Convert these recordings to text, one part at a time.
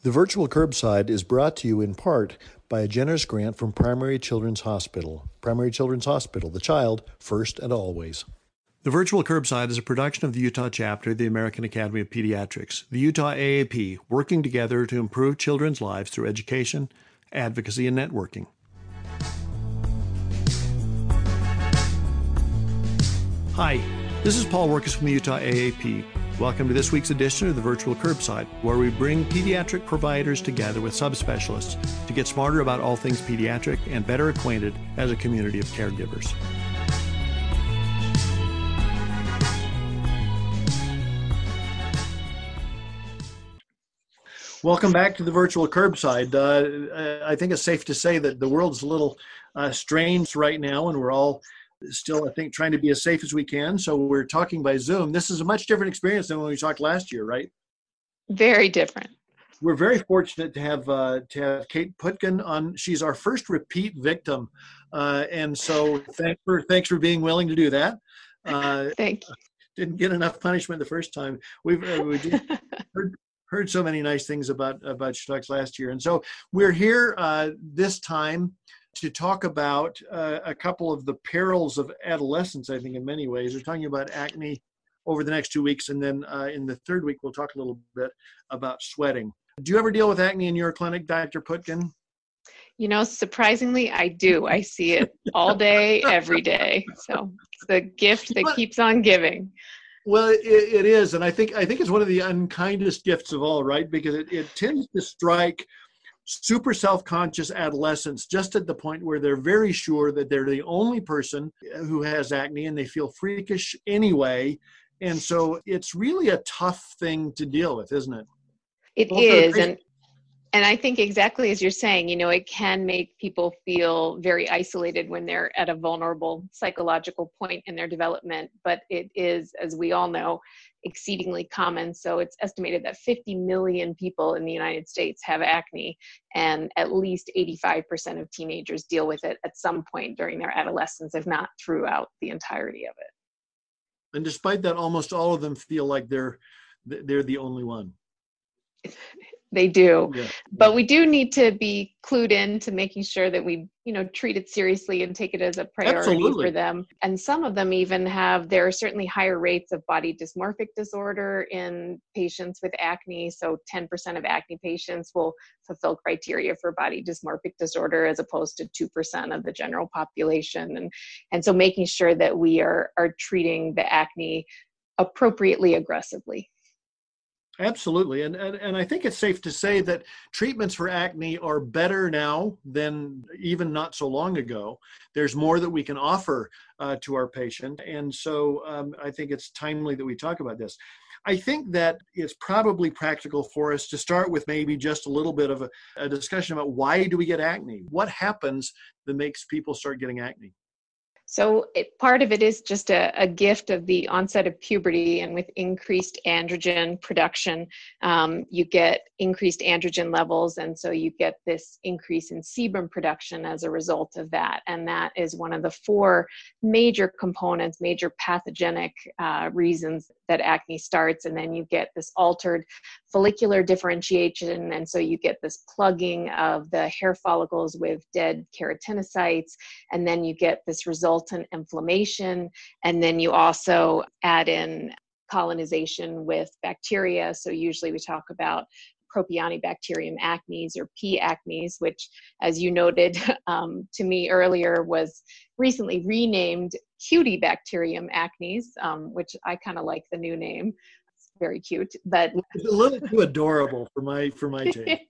The virtual curbside is brought to you in part by a generous grant from Primary Children's Hospital. Primary Children's Hospital, the child first and always. The virtual curbside is a production of the Utah chapter of the American Academy of Pediatrics, the Utah AAP, working together to improve children's lives through education, advocacy, and networking. Hi, this is Paul Workus from the Utah AAP. Welcome to this week's edition of the Virtual Curbside, where we bring pediatric providers together with subspecialists to get smarter about all things pediatric and better acquainted as a community of caregivers. Welcome back to the Virtual Curbside. I think it's safe to say that the world's a little strange right now, and we're all still, I think, trying to be as safe as we can. So we're talking by Zoom. This is a much different experience than when we talked last year, right? Very different. We're very fortunate to have Kate Putkin on. She's our first repeat victim, and so thanks for being willing to do that. Thank you. Didn't get enough punishment the first time. We just heard so many nice things about Schnucks last year, and so we're here this time to talk about a couple of the perils of adolescence, I think, in many ways. We're talking about acne over the next 2 weeks, and then in the third week, we'll talk a little bit about sweating. Do you ever deal with acne in your clinic, Dr. Putkin? You know, surprisingly, I do. I see it all day, every day. So it's the gift that keeps on giving. Well, it is, and I think it's one of the unkindest gifts of all, right? Because it tends to strike super self-conscious adolescents just at the point where they're very sure that they're the only person who has acne and they feel freakish anyway. And so it's really a tough thing to deal with, isn't it? It is. And I think exactly as you're saying, you know, it can make people feel very isolated when they're at a vulnerable psychological point in their development. But it is, as we all know, exceedingly common. So it's estimated that 50 million people in the United States have acne, and at least 85% of teenagers deal with it at some point during their adolescence, if not throughout the entirety of it. And despite that, almost all of them feel like they're the only one. They do. Yeah. But we do need to be clued in to making sure that we, you know, treat it seriously and take it as a priority Absolutely. for them. And some of them even there are certainly higher rates of body dysmorphic disorder in patients with acne. So 10% of acne patients will fulfill criteria for body dysmorphic disorder as opposed to 2% of the general population. And so making sure that we are treating the acne appropriately aggressively. Absolutely. And I think it's safe to say that treatments for acne are better now than even not so long ago. There's more that we can offer to our patient. And so I think it's timely that we talk about this. I think that it's probably practical for us to start with maybe just a little bit of a discussion about why do we get acne? What happens that makes people start getting acne? So part of it is just a gift of the onset of puberty, and with increased androgen production, you get increased androgen levels, and so you get this increase in sebum production as a result of that. And that is one of the four major components, major pathogenic reasons that acne starts. And then you get this altered follicular differentiation, and so you get this plugging of the hair follicles with dead keratinocytes, and then you get this resultant inflammation, and then you also add in colonization with bacteria. So usually we talk about Propionibacterium acnes or P. acnes, which, as you noted to me earlier, was recently renamed Cutibacterium acnes, which I kind of like the new name. It's very cute, but it's a little too adorable for my taste.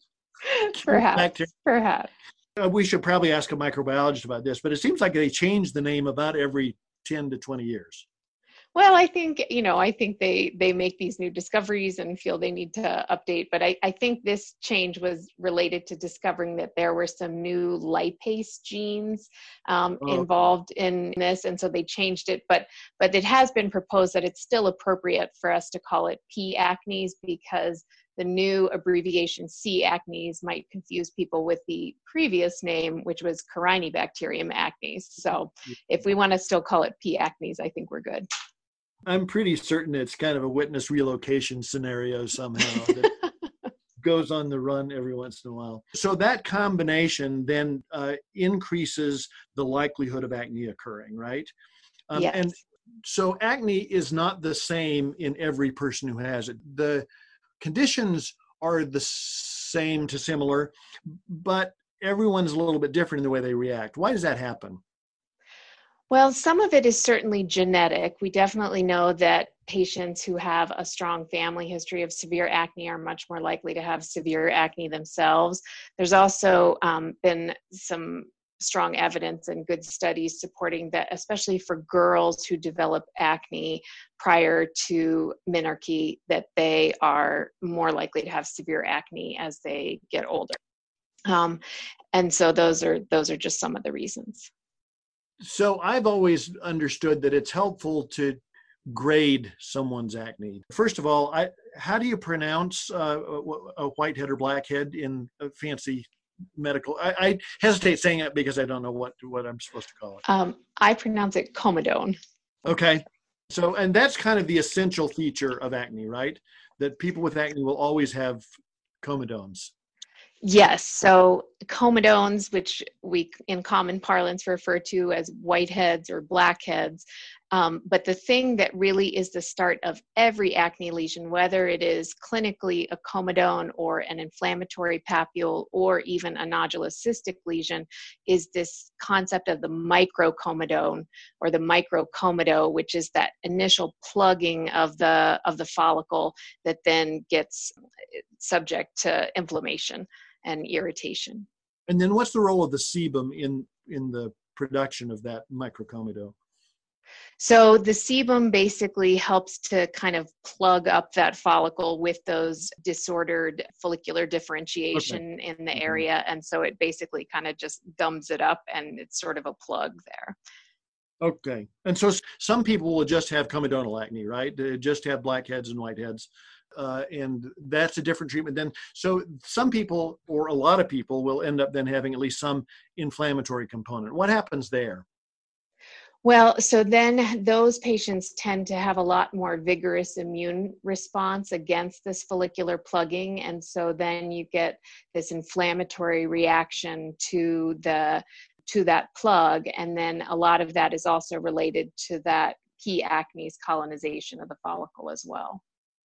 Perhaps. We should probably ask a microbiologist about this, but it seems like they change the name about every 10 to 20 years. Well, I think, they make these new discoveries and feel they need to update. But I think this change was related to discovering that there were some new lipase genes involved in this. And so they changed it. But it has been proposed that it's still appropriate for us to call it P. acnes, because the new abbreviation C. acnes might confuse people with the previous name, which was Corynebacterium acnes. So if we want to still call it P. acnes, I think we're good. I'm pretty certain it's kind of a witness relocation scenario somehow. goes on the run every once in a while. So that combination then increases the likelihood of acne occurring, right? And Yes. so acne is not the same in every person who has it. The conditions are the same to similar, but everyone's a little bit different in the way they react. Why does that happen? Well, some of it is certainly genetic. We definitely know that patients who have a strong family history of severe acne are much more likely to have severe acne themselves. There's also been some strong evidence and good studies supporting that, especially for girls who develop acne prior to menarche, that they are more likely to have severe acne as they get older. And so those are just some of the reasons. So I've always understood that it's helpful to grade someone's acne. First of all, how do you pronounce a whitehead or blackhead in a fancy medical? I hesitate saying it because I don't know what I'm supposed to call it. I pronounce it comedone. Okay. So, and that's kind of the essential feature of acne, right? That people with acne will always have comedones. Yes, so comedones, which we in common parlance refer to as whiteheads or blackheads. But the thing that really is the start of every acne lesion, whether it is clinically a comedone or an inflammatory papule or even a nodulous cystic lesion, is this concept of the microcomedone or the microcomedo, which is that initial plugging of the follicle that then gets subject to inflammation and irritation. And then what's the role of the sebum in the production of that microcomedo? So the sebum basically helps to kind of plug up that follicle with those disordered follicular differentiation Okay. in the area. And so it basically kind of just gums it up and it's sort of a plug there. Okay. And so some people will just have comedonal acne, right? They just have blackheads and whiteheads. And that's a different treatment then. So some people or a lot of people will end up then having at least some inflammatory component. What happens there? Well, so then those patients tend to have a lot more vigorous immune response against this follicular plugging. And so then you get this inflammatory reaction to that plug. And then a lot of that is also related to that P. acnes colonization of the follicle as well.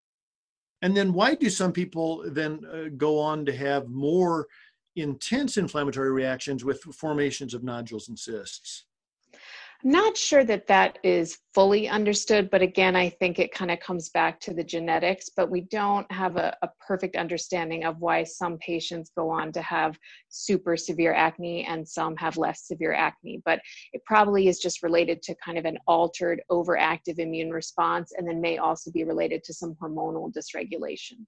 And then why do some people then go on to have more intense inflammatory reactions with formations of nodules and cysts? I'm not sure that that is fully understood, but again, I think it kind of comes back to the genetics, but we don't have a perfect understanding of why some patients go on to have super severe acne and some have less severe acne. But it probably is just related to kind of an altered overactive immune response, and then may also be related to some hormonal dysregulation.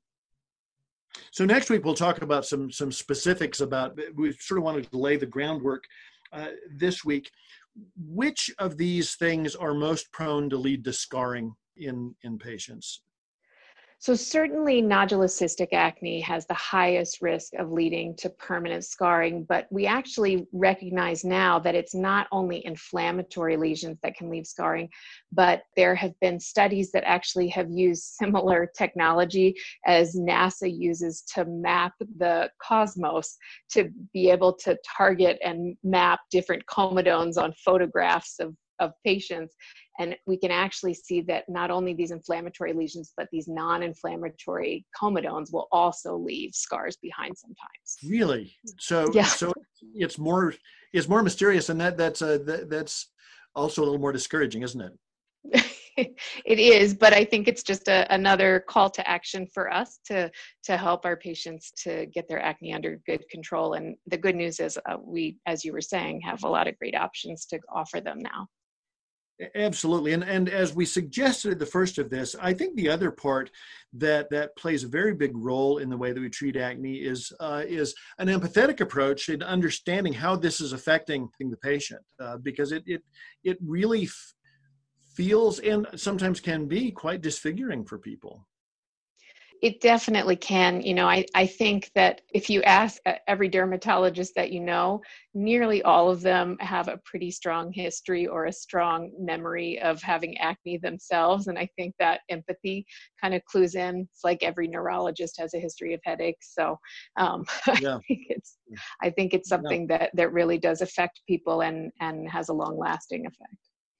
So next week we'll talk about some specifics about, we sort of wanted to lay the groundwork this week. Which of these things are most prone to lead to scarring in patients? So certainly nodulous cystic acne has the highest risk of leading to permanent scarring, but we actually recognize now that it's not only inflammatory lesions that can leave scarring, but there have been studies that actually have used similar technology as NASA uses to map the cosmos to be able to target and map different comedones on photographs of patients. And we can actually see that not only these inflammatory lesions, but these non-inflammatory comedones will also leave scars behind sometimes. Really? So Yeah. so it's more mysterious, and that's also a little more discouraging, isn't it? It is, but I think it's just another call to action for us to help our patients to get their acne under good control. And the good news is we, as you were saying, have a lot of great options to offer them now. Absolutely. And as we suggested at the first of this, I think the other part that plays a very big role in the way that we treat acne is an empathetic approach in understanding how this is affecting the patient, because it really feels and sometimes can be quite disfiguring for people. It definitely can. I think that if you ask every dermatologist that nearly all of them have a pretty strong history or a strong memory of having acne themselves. And I think that empathy kind of clues in. It's like every neurologist has a history of headaches. So Yeah. I think it's Yeah. something that really does affect people and has a long lasting effect.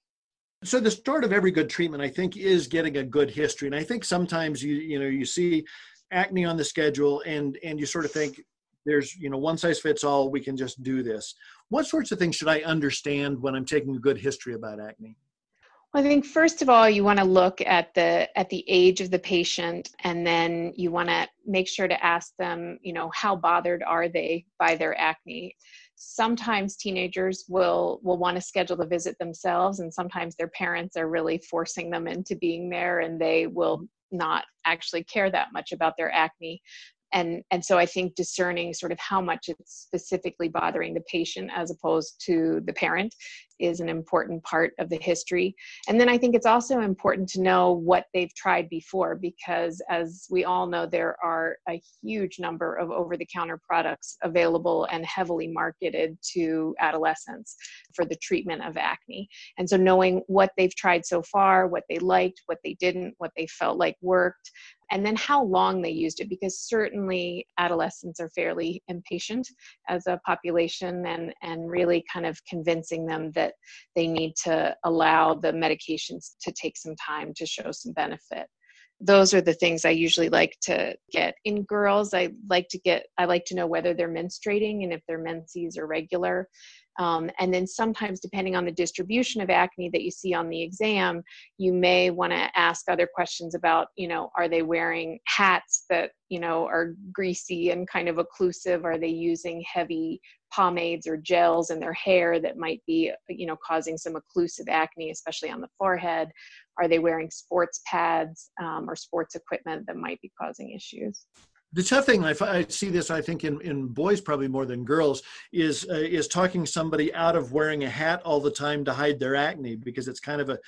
So the start of every good treatment, I think, is getting a good history. And I think sometimes you see acne on the schedule and you sort of think there's, one size fits all, we can just do this. What sorts of things should I understand when I'm taking a good history about acne? Well, I think first of all, you want to look at the age of the patient, and then you want to make sure to ask them, how bothered are they by their acne? Sometimes teenagers will want to schedule the visit themselves, and sometimes their parents are really forcing them into being there, and they will not actually care that much about their acne. And so I think discerning sort of how much it's specifically bothering the patient as opposed to the parent is an important part of the history. And then I think it's also important to know what they've tried before, because as we all know, there are a huge number of over-the-counter products available and heavily marketed to adolescents for the treatment of acne. And so knowing what they've tried so far, what they liked, what they didn't, what they felt like worked, and then how long they used it, because certainly adolescents are fairly impatient as a population, and really kind of convincing them that they need to allow the medications to take some time to show some benefit. Those are the things I usually like to get. In girls, I like to know whether they're menstruating and if their menses are regular. And then sometimes, depending on the distribution of acne that you see on the exam, you may want to ask other questions about, are they wearing hats that, are greasy and kind of occlusive? Are they using heavy pomades or gels in their hair that might be, causing some occlusive acne, especially on the forehead? Are they wearing sports pads or sports equipment that might be causing issues? The tough thing, I see this, I think, in boys probably more than girls, is talking somebody out of wearing a hat all the time to hide their acne, because it's kind of a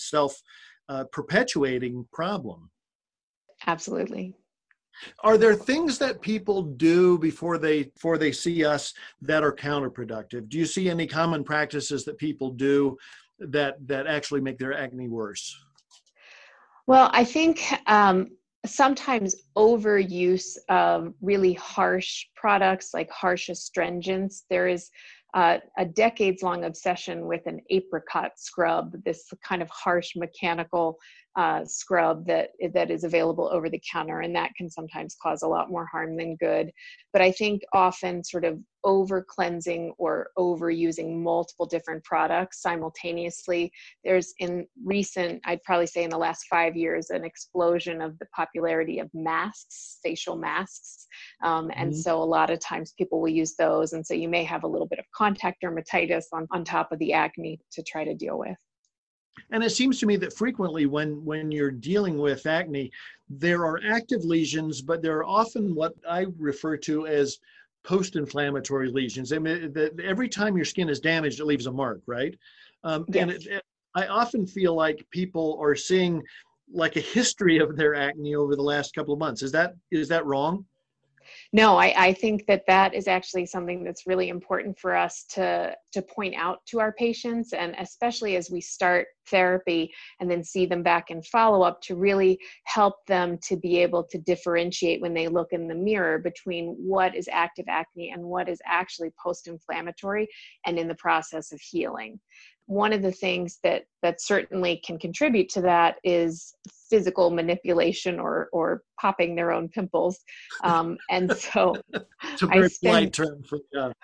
self-perpetuating problem. Absolutely. Are there things that people do before they see us that are counterproductive? Do you see any common practices that people do that actually make their acne worse? Well, I think sometimes overuse of really harsh products like harsh astringents. There is a decades-long obsession with an apricot scrub, this kind of harsh mechanical scrub that is available over the counter, and that can sometimes cause a lot more harm than good. But I think often sort of over cleansing or overusing multiple different products simultaneously. There's I'd probably say in the last 5 years, an explosion of the popularity of masks, facial masks. And so a lot of times people will use those. And so you may have a little bit of contact dermatitis on top of the acne to try to deal with. And it seems to me that frequently when you're dealing with acne, there are active lesions, but there are often what I refer to as post-inflammatory lesions. I mean, every time your skin is damaged, it leaves a mark, right? Yes. And I often feel like people are seeing like a history of their acne over the last couple of months. Is that wrong? No, I think that is actually something that's really important for us to point out to our patients, and especially as we start therapy and then see them back in follow-up, to really help them to be able to differentiate when they look in the mirror between what is active acne and what is actually post-inflammatory and in the process of healing. One of the things that certainly can contribute to that is physical manipulation or popping their own pimples. And so It's a I very polite spend term for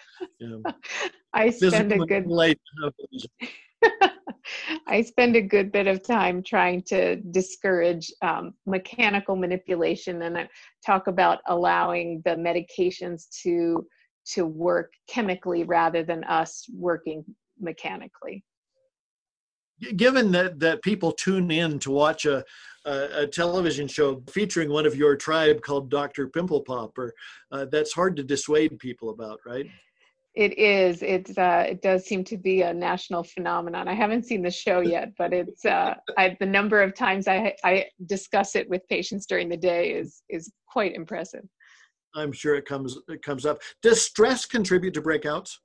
I spend physical a good manipulation. I spend a good bit of time trying to discourage mechanical manipulation, and I talk about allowing the medications to work chemically rather than us working mechanically. Given that people tune in to watch a television show featuring one of your tribe called Dr. Pimple Popper, that's hard to dissuade people about, right? It is. It does seem to be a national phenomenon. I haven't seen the show yet, but the number of times I discuss it with patients during the day is quite impressive. I'm sure it comes up. Does stress contribute to breakouts?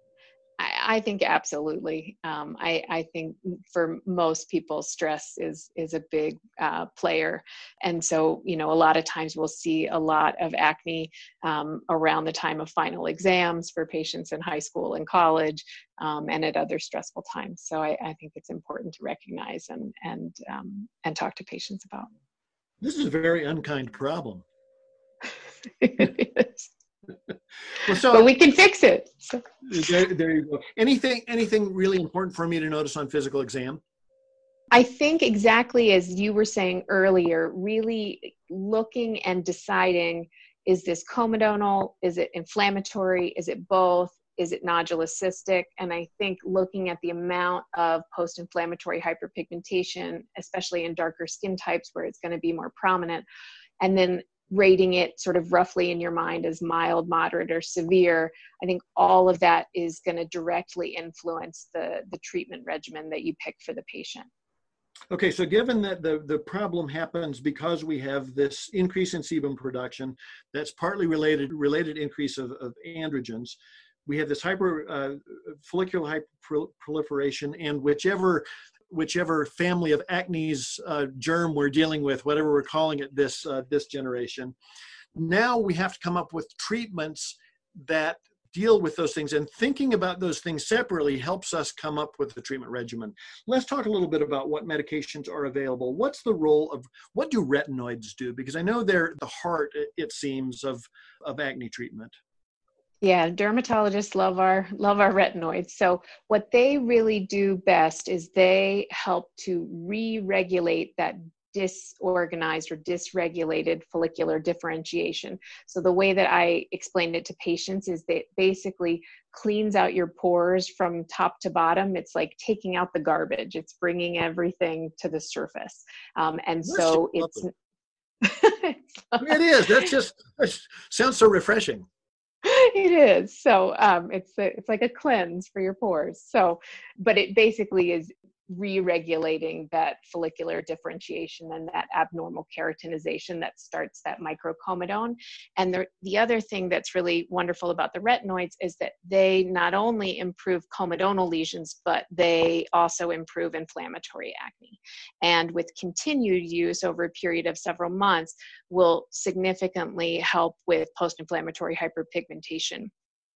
I think absolutely. I think for most people, stress is a big player, and so a lot of times we'll see a lot of acne around the time of final exams for patients in high school and college, and at other stressful times. So I think it's important to recognize and talk to patients about. This is a very unkind problem. It is. Well, so but we can fix it. So. There you go. Anything really important for me to notice on physical exam? I think exactly as you were saying earlier, really looking and deciding, is this comedonal? Is it inflammatory? Is it both? Is it nodulous cystic? And I think looking at the amount of post-inflammatory hyperpigmentation, especially in darker skin types where it's going to be more prominent, and then rating it sort of roughly in your mind as mild, moderate, or severe, I think all of that is going to directly influence the treatment regimen that you pick for the patient. Okay, so given that the problem happens because we have this increase in sebum production, that's partly related increase of androgens, we have this follicular hyperproliferation, and whichever family of acne's germ we're dealing with, whatever we're calling it this generation. Now we have to come up with treatments that deal with those things, and thinking about those things separately helps us come up with the treatment regimen. Let's talk a little bit about what medications are available. What's the role of, what do retinoids do? Because I know they're the heart, it seems, of acne treatment. Yeah, dermatologists love our retinoids. So what they really do best is they help to re-regulate that disorganized or dysregulated follicular differentiation. So the way that I explained it to patients is that it basically cleans out your pores from top to bottom. It's like taking out the garbage. It's bringing everything to the surface. And so it's it is. That sounds so refreshing. It is. So it's like a cleanse for your pores. So, but it basically is re-regulating that follicular differentiation and that abnormal keratinization that starts that microcomedone. And the other thing that's really wonderful about the retinoids is that they not only improve comedonal lesions, but they also improve inflammatory acne. And with continued use over a period of several months, will significantly help with post-inflammatory hyperpigmentation.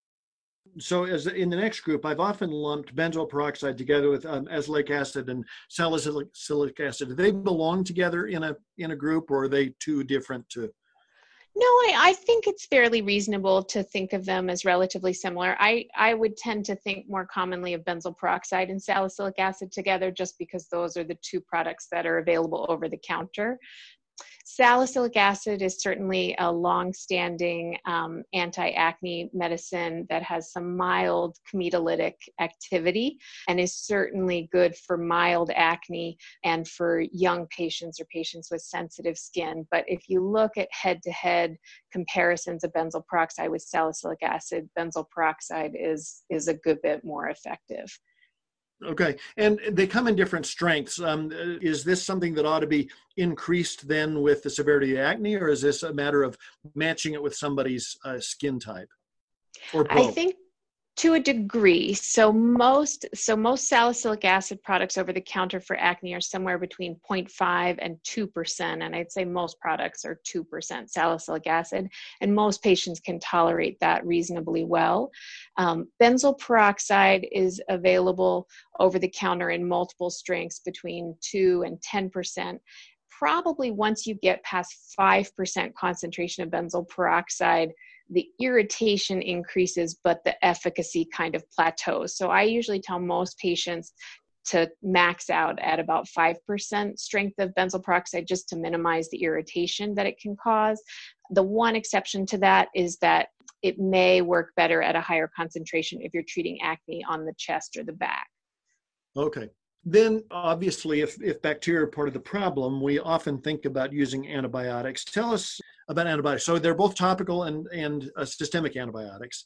So as in the next group, I've often lumped benzoyl peroxide together with azelaic acid and salicylic acid. Do they belong together in a group, or are they two different too? No, I think it's fairly reasonable to think of them as relatively similar. I would tend to think more commonly of benzoyl peroxide and salicylic acid together, just because those are the two products that are available over the counter. Salicylic acid is certainly a long-standing anti-acne medicine that has some mild comedolatic activity and is certainly good for mild acne and for young patients or patients with sensitive skin. But if you look at head-to-head comparisons of benzoyl peroxide with salicylic acid, benzoyl peroxide is a good bit more effective. Okay, and they come in different strengths. Is this something that ought to be increased then with the severity of acne, or is this a matter of matching it with somebody's skin type, or both? I think to a degree. So most salicylic acid products over the counter for acne are somewhere between 0.5 and 2%. And I'd say most products are 2% salicylic acid, and most patients can tolerate that reasonably well. Benzoyl peroxide is available over the counter in multiple strengths between 2 and 10%. Probably once you get past 5% concentration of benzoyl peroxide, the irritation increases, but the efficacy kind of plateaus. So I usually tell most patients to max out at about 5% strength of benzoyl peroxide just to minimize the irritation that it can cause. The one exception to that is that it may work better at a higher concentration if you're treating acne on the chest or the back. Okay. Then obviously, if bacteria are part of the problem, we often think about using antibiotics. Tell us about antibiotics. So they're both topical and systemic antibiotics.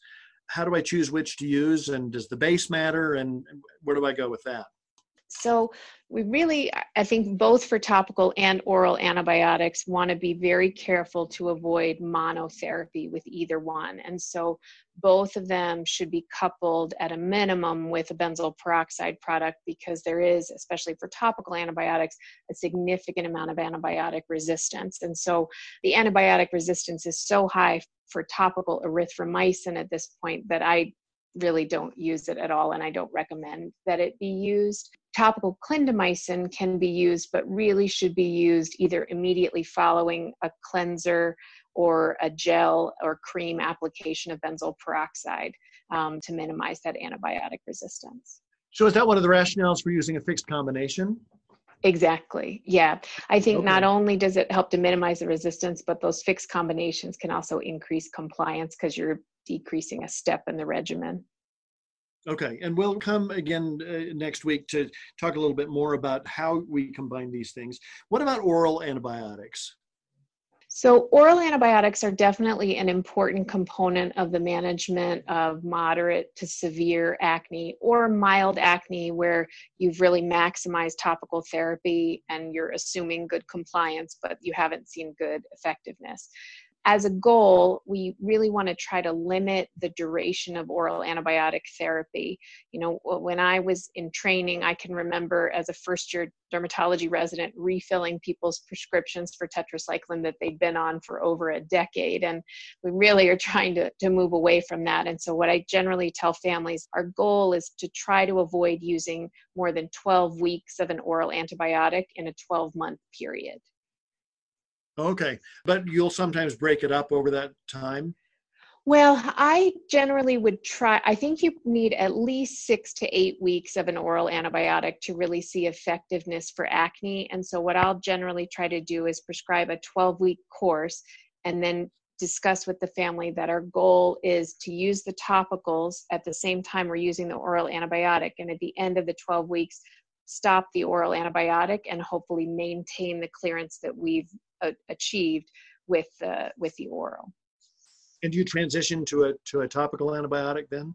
How do I choose which to use? And does the base matter? And where do I go with that? So we really, I think both for topical and oral antibiotics, want to be very careful to avoid monotherapy with either one. And so both of them should be coupled at a minimum with a benzoyl peroxide product, because there is, especially for topical antibiotics, a significant amount of antibiotic resistance. And so the antibiotic resistance is so high for topical erythromycin at this point that I really don't use it at all, and I don't recommend that it be used. Topical clindamycin can be used, but really should be used either immediately following a cleanser or a gel or cream application of benzoyl peroxide to minimize that antibiotic resistance. So is that one of the rationales for using a fixed combination? Exactly. Yeah. I think Okay. not only does it help to minimize the resistance, but those fixed combinations can also increase compliance because you're decreasing a step in the regimen. Okay, and we'll come again next week to talk a little bit more about how we combine these things. What about oral antibiotics? So oral antibiotics are definitely an important component of the management of moderate to severe acne or mild acne, where you've really maximized topical therapy and you're assuming good compliance, but you haven't seen good effectiveness. As a goal, we really want to try to limit the duration of oral antibiotic therapy. You know, when I was in training, I can remember as a first-year dermatology resident refilling people's prescriptions for tetracycline that they'd been on for over a decade. And we really are trying to move away from that. And so what I generally tell families, our goal is to try to avoid using more than 12 weeks of an oral antibiotic in a 12-month period. Okay, but you'll sometimes break it up over that time? Well, I generally would try, I think you need at least 6 to 8 weeks of an oral antibiotic to really see effectiveness for acne. And so what I'll generally try to do is prescribe a 12-week course and then discuss with the family that our goal is to use the topicals at the same time we're using the oral antibiotic. And at the end of the 12 weeks, stop the oral antibiotic and hopefully maintain the clearance that we've achieved with the oral. And do you transition to a topical antibiotic then?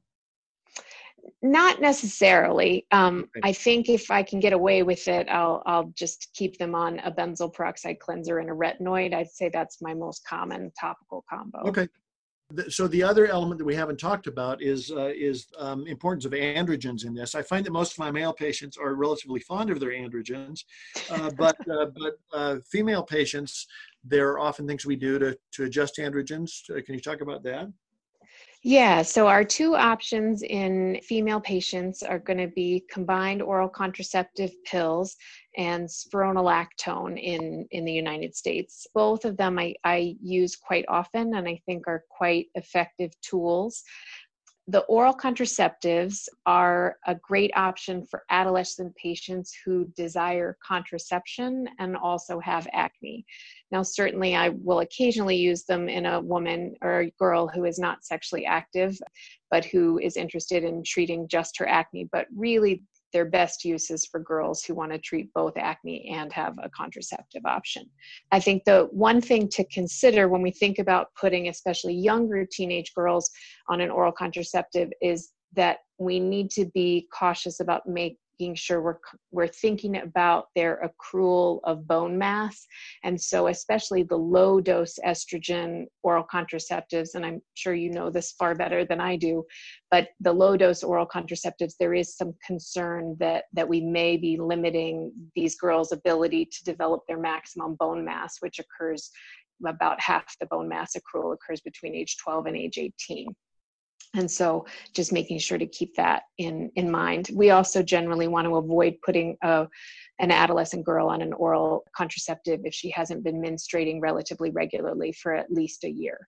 Not necessarily. Okay. I think if I can get away with it, I'll just keep them on a benzoyl peroxide cleanser and a retinoid. I'd say that's my most common topical combo. Okay. So the other element that we haven't talked about is importance of androgens in this. I find that most of my male patients are relatively fond of their androgens, but female patients, there are often things we do to adjust androgens. Can you talk about that? Yeah, so our two options in female patients are going to be combined oral contraceptive pills and spironolactone in the United States. Both of them I use quite often and I think are quite effective tools. The oral contraceptives are a great option for adolescent patients who desire contraception and also have acne. Now, certainly I will occasionally use them in a woman or a girl who is not sexually active, but who is interested in treating just her acne. But really, their best use is for girls who want to treat both acne and have a contraceptive option. I think the one thing to consider when we think about putting especially younger teenage girls on an oral contraceptive is that we need to be cautious about making sure we're thinking about their accrual of bone mass. And so especially the low dose estrogen oral contraceptives, and I'm sure you know this far better than I do, but the low dose oral contraceptives, there is some concern that we may be limiting these girls' ability to develop their maximum bone mass, which occurs about half the bone mass accrual occurs between age 12 and age 18. And so just making sure to keep that in mind. We also generally want to avoid putting an adolescent girl on an oral contraceptive if she hasn't been menstruating relatively regularly for at least a year.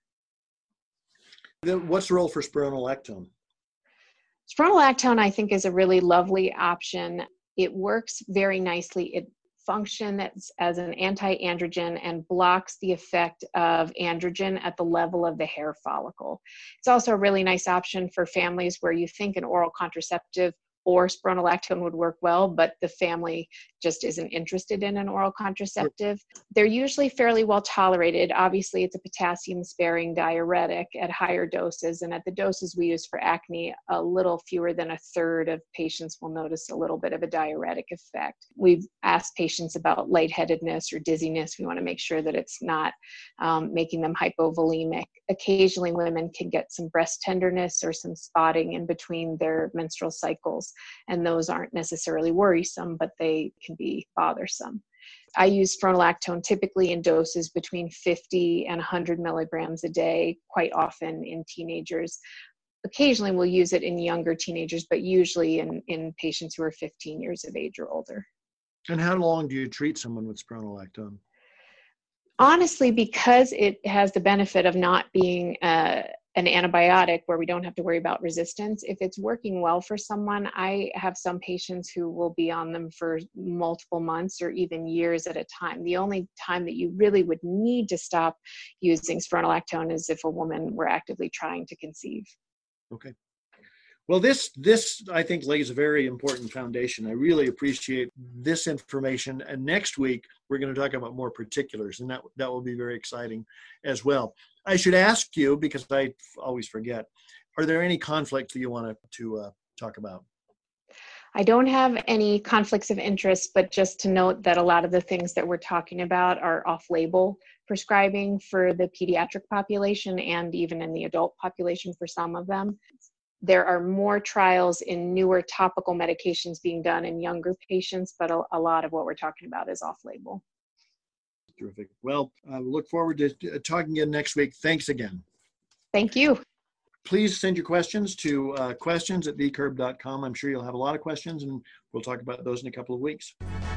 What's the role for spironolactone? Spironolactone, I think, is a really lovely option. It works very nicely. It functions as an anti-androgen and blocks the effect of androgen at the level of the hair follicle. It's also a really nice option for families where you think an oral contraceptive or spironolactone would work well, but the family just isn't interested in an oral contraceptive. They're usually fairly well tolerated. Obviously, it's a potassium-sparing diuretic at higher doses, and at the doses we use for acne, a little fewer than a third of patients will notice a little bit of a diuretic effect. We've asked patients about lightheadedness or dizziness. We want to make sure that it's not making them hypovolemic. Occasionally, women can get some breast tenderness or some spotting in between their menstrual cycles, and those aren't necessarily worrisome, but they can be bothersome. I use spironolactone typically in doses between 50 and 100 milligrams a day, quite often in teenagers. Occasionally we'll use it in younger teenagers, but usually in patients who are 15 years of age or older. And how long do you treat someone with spironolactone? Honestly, because it has the benefit of not being an antibiotic where we don't have to worry about resistance, if it's working well for someone, I have some patients who will be on them for multiple months or even years at a time. The only time that you really would need to stop using spironolactone is if a woman were actively trying to conceive. Okay. Well, this I think lays a very important foundation. I really appreciate this information. And next week, we're going to talk about more particulars, and that will be very exciting as well. I should ask you, because I always forget, are there any conflicts that you want to talk about? I don't have any conflicts of interest, but just to note that a lot of the things that we're talking about are off-label prescribing for the pediatric population and even in the adult population for some of them. There are more trials in newer topical medications being done in younger patients, but a lot of what we're talking about is off-label. Terrific. Well, I look forward to talking again next week. Thanks again. Thank you. Please send your questions to questions@vcurb.com. I'm sure you'll have a lot of questions, and we'll talk about those in a couple of weeks.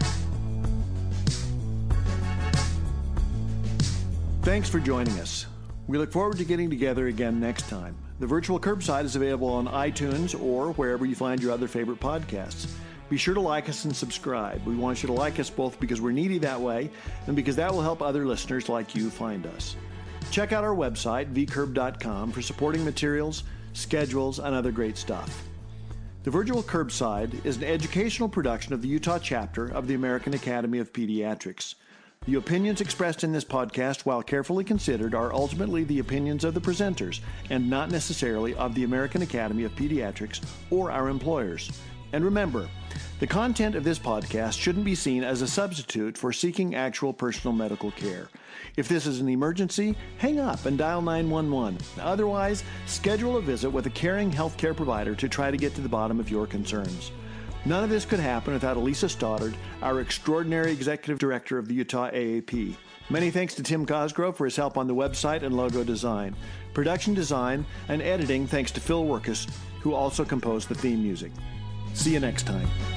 Thanks for joining us. We look forward to getting together again next time. The virtual curbside is available on iTunes or wherever you find your other favorite podcasts. Be sure to like us and subscribe. We want you to like us both because we're needy that way and because that will help other listeners like you find us. Check out our website, vcurb.com, for supporting materials, schedules, and other great stuff. The Virtual Curbside is an educational production of the Utah chapter of the American Academy of Pediatrics. The opinions expressed in this podcast, while carefully considered, are ultimately the opinions of the presenters and not necessarily of the American Academy of Pediatrics or our employers. And remember, the content of this podcast shouldn't be seen as a substitute for seeking actual personal medical care. If this is an emergency, hang up and dial 911. Otherwise, schedule a visit with a caring healthcare provider to try to get to the bottom of your concerns. None of this could happen without Elisa Stoddard, our extraordinary executive director of the Utah AAP. Many thanks to Tim Cosgrove for his help on the website and logo design. Production design and editing thanks to Phil Workus, who also composed the theme music. See you next time.